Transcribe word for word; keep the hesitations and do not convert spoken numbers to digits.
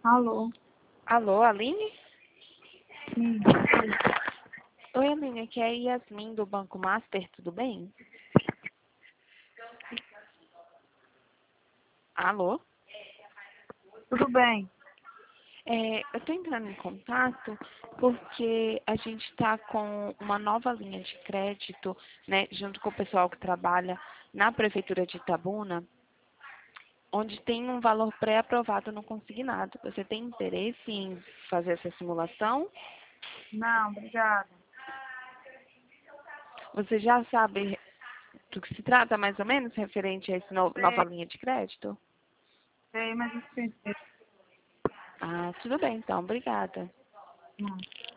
Alô? Alô, Aline? Sim. Oi, Aline, aqui é a Yasmin do Banco Master, tudo bem? Alô? Tudo bem? É, eu estou entrando em contato porque a gente está com uma nova linha de crédito, né, junto com o pessoal que trabalha na Prefeitura de Itabuna, onde tem um valor pré-aprovado no consignado. Você tem interesse em fazer essa simulação? Não, obrigada. Você já sabe do que se trata, mais ou menos, referente a essa nova Sei, linha de crédito? sei, mas eu sei. Ah, tudo bem, então. Obrigada. Não.